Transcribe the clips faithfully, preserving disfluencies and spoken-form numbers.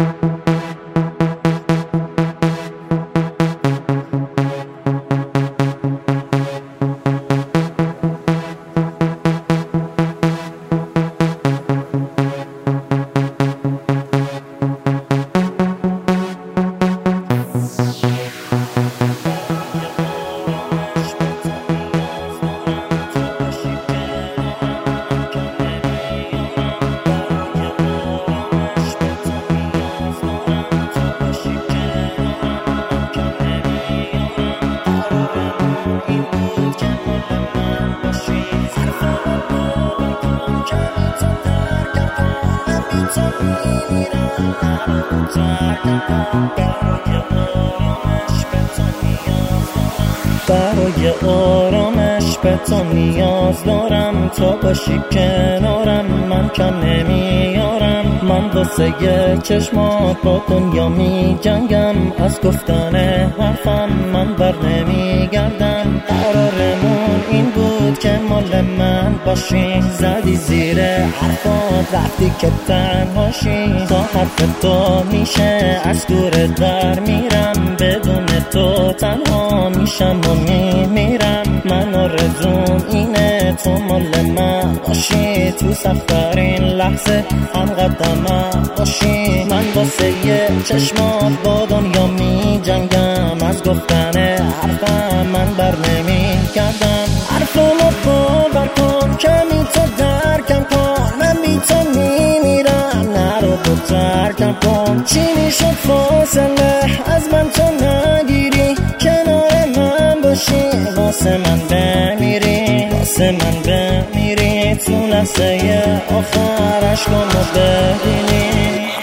برای آرامش به تو نیاز دارم، تا باشی کنارم من کم نمیارم. من واسه چشمات با دنیا می جنگم، از گفتن حرفم من بر نمیگردم. قرارمون این بود که مال من باشی، زدی زیر حرفات رفتی که تنهاشی. تا حرف تو میشه از دور در میرم، بدون تو تنها میشم و میمیرم. من آرزوم اینه تو مال من باشی، تو سخت‌ترین لحظه هم قدمم باشی. من واسه چشمات با دنیا می جنگم، از گفتن حرفم من بر نمیگردم. حرفمو باور کن کمی تو درکم کن، من بی تو میمیرم نرو تو ترکم کن. چی میشد فاصله از من تو نگیری، کنار من باشی واسه من بمیری، واسه من بمیری. تو لحظه آخر عشقامو ببینی.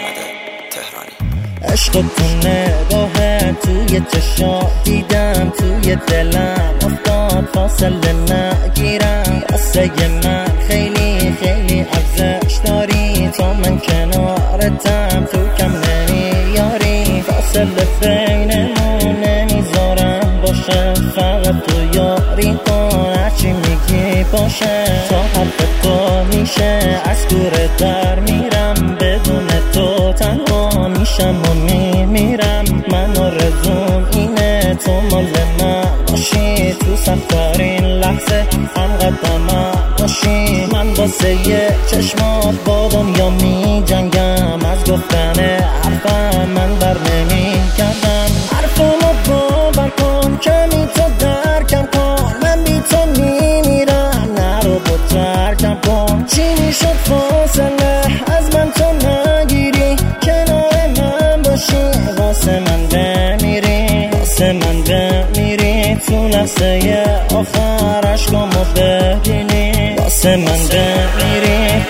عشق تو نگاهه توی چشات دیدم، توی دلم افتاد فاصله نگیرم. واسه من خیلی خیلی ارزش داری، تا من کنارتم تو کم نمیاری. فاصله بینمون نمیذارم باشه، فقط تو یاری کن هرچی میگی باشه. تا حرف تو میشه از دور در میرم، بدون تو تنها میشم و میمیرم. من آرزوم اینه تو مال من باشی، تو سخت‌ترین لحظه هم قدمم باشی. من واسه چشمات با دنیا می جنگم، از گفتن حرفم من بر نمیگردم. حرفمو باور کن کمی تو درکم کن، من بی تو میمیرم نرو با ترکم کن. چی میشد فاصله از من تو نگیری، کنار من باشی واسه من بمیری، واسه من بمیری. تو لحظه آخر عشقامو ببینی، واسه من بمیری.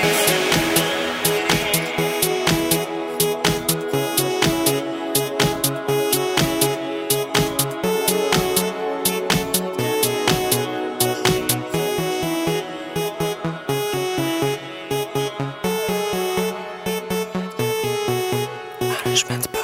Management